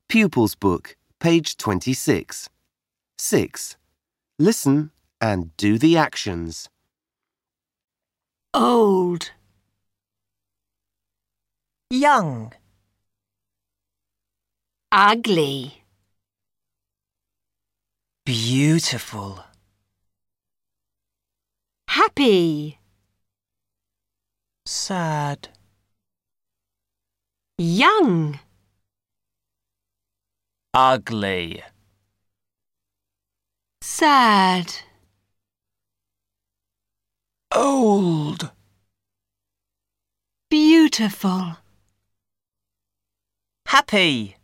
Pupils Book, page 26. 6. Listen and do the actions. Old, young, ugly, beautiful, happy, sad, young, ugly, sad, old, beautiful. happy.